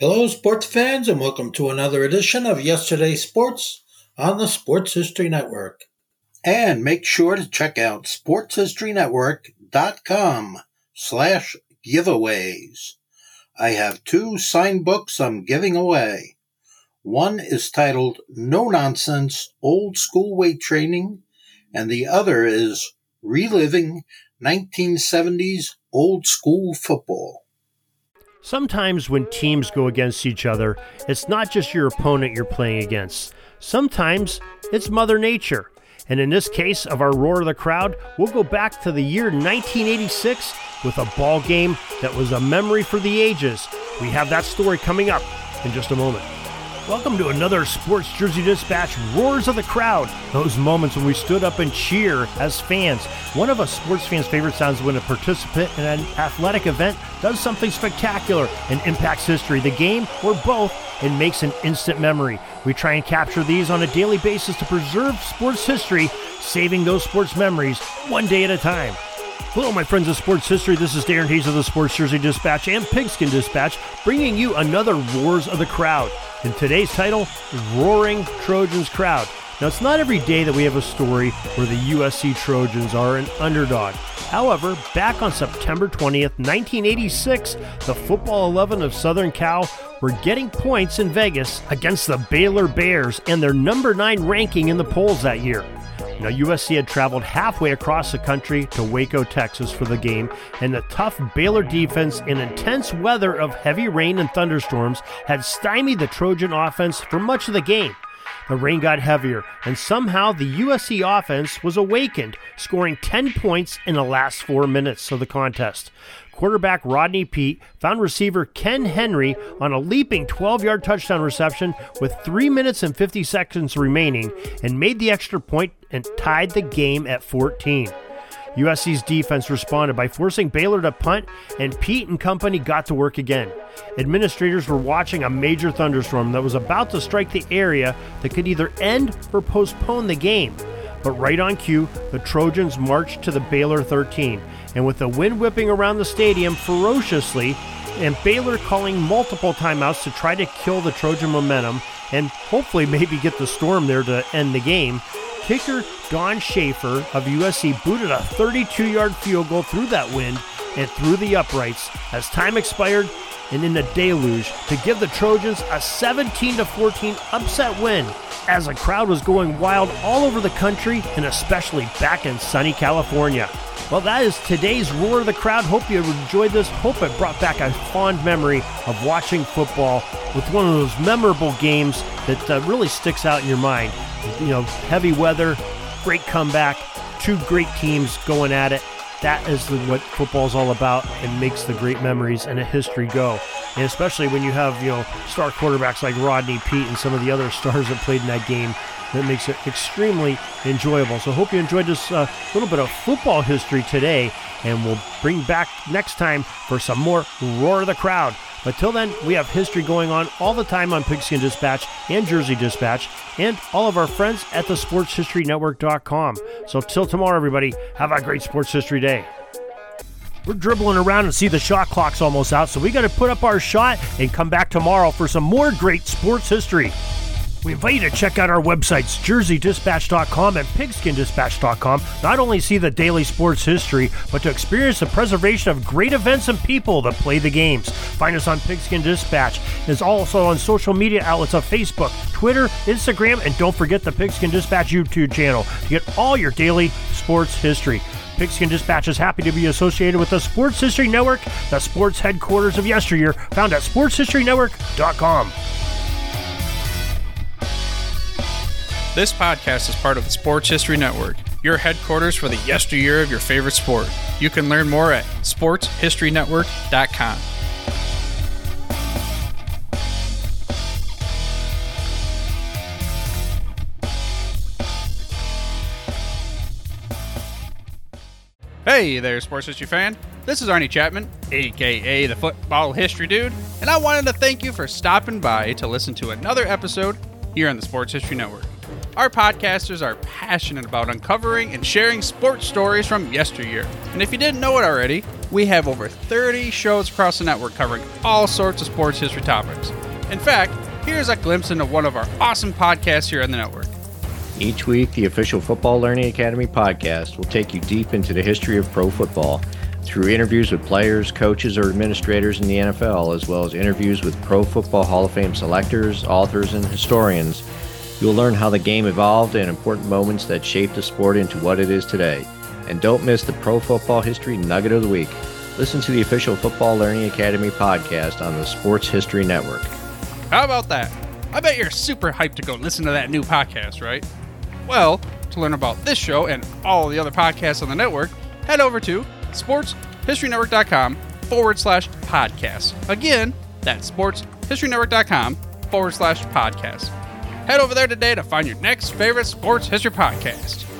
Hello, sports fans, and welcome to another edition of Yesterday's Sports on the Sports History Network. And make sure to check out sportshistorynetwork.com/giveaways. I have 2 signed books I'm giving away. One is titled No Nonsense Old School Weight Training, and the other is Reliving 1970s Old School Football. Sometimes when teams go against each other, it's not just your opponent you're playing against. Sometimes it's Mother Nature. And in this case of our Roar of the Crowd, we'll go back to the year 1986 with a ball game that was a memory for the ages. We have that story coming up in just a moment. Welcome to another Sports Jersey Dispatch Roars of the Crowd. Those moments when we stood up and cheer as fans. One of us sports fans' favorite sounds when a participant in an athletic event does something spectacular and impacts history, the game, or both, and makes an instant memory. We try and capture these on a daily basis to preserve sports history, saving those sports memories one day at a time. Hello, my friends of sports history. This is Darren Hayes of the Sports Jersey Dispatch and Pigskin Dispatch, bringing you another Roars of the Crowd. In today's title, Roaring Trojans Crowd. Now, it's not every day that we have a story where the USC Trojans are an underdog. However, back on September 20th, 1986, the Football 11 of Southern Cal were getting points in Vegas against the Baylor Bears and their number 9 ranking in the polls that year. Now, USC had traveled halfway across the country to Waco, Texas for the game, and the tough Baylor defense and intense weather of heavy rain and thunderstorms had stymied the Trojan offense for much of the game. The rain got heavier, and somehow the USC offense was awakened, scoring 10 points in the last 4 minutes of the contest. Quarterback Rodney Peete found receiver Ken Henry on a leaping 12-yard touchdown reception with 3 minutes and 50 seconds remaining and made the extra point and tied the game at 14. USC's defense responded by forcing Baylor to punt, and Peete and company got to work again. Administrators were watching a major thunderstorm that was about to strike the area that could either end or postpone the game. But right on cue, the Trojans marched to the Baylor 13, and with the wind whipping around the stadium ferociously, and Baylor calling multiple timeouts to try to kill the Trojan momentum, and hopefully maybe get the storm there to end the game, kicker Don Schaefer of USC booted a 32-yard field goal through that wind and through the uprights as time expired and in a deluge to give the Trojans a 17-14 upset win as the crowd was going wild all over the country and especially back in sunny California. Well, that is today's Roar of the Crowd. Hope you enjoyed this. Hope it brought back a fond memory of watching football with one of those memorable games that really sticks out in your mind. You know, heavy weather, great comeback, 2 great teams going at it. That is what football's all about and makes the great memories and a history go. And especially when you have, star quarterbacks like Rodney Peete and some of the other stars that played in that game, that makes it extremely enjoyable. So hope you enjoyed this little bit of football history today, and we'll bring back next time for some more Roar of the Crowd. But till then, we have history going on all the time on Pigskin Dispatch and Jersey Dispatch and all of our friends at the SportsHistoryNetwork.com. So till tomorrow, everybody, have a great sports history day. We're dribbling around and see the shot clock's almost out, so we got to put up our shot and come back tomorrow for some more great sports history. We invite you to check out our websites, JerseyDispatch.com and PigskinDispatch.com. Not only see the daily sports history, but to experience the preservation of great events and people that play the games. Find us on Pigskin Dispatch. It's also on social media outlets of Facebook, Twitter, Instagram, and don't forget the Pigskin Dispatch YouTube channel to get all your daily sports history. Pigskin Dispatch is happy to be associated with the Sports History Network, the sports headquarters of yesteryear, found at SportsHistoryNetwork.com. This podcast is part of the Sports History Network, your headquarters for the yesteryear of your favorite sport. You can learn more at sportshistorynetwork.com. Hey there, sports history fan. This is Arnie Chapman, aka the Football History Dude, and I wanted to thank you for stopping by to listen to another episode here on the Sports History Network. Our podcasters are passionate about uncovering and sharing sports stories from yesteryear. And if you didn't know it already, we have over 30 shows across the network covering all sorts of sports history topics. In fact, here's a glimpse into one of our awesome podcasts here on the network. Each week, the official Football Learning Academy podcast will take you deep into the history of pro football through interviews with players, coaches, or administrators in the NFL, as well as interviews with Pro Football Hall of Fame selectors, authors, and historians. You'll learn how the game evolved and important moments that shaped the sport into what it is today. And don't miss the Pro Football History Nugget of the Week. Listen to the official Football Learning Academy podcast on the Sports History Network. How about that? I bet you're super hyped to go listen to that new podcast, right? Well, to learn about this show and all the other podcasts on the network, head over to sportshistorynetwork.com/podcast. Again, that's sportshistorynetwork.com/podcast. Head over there today to find your next favorite sports history podcast.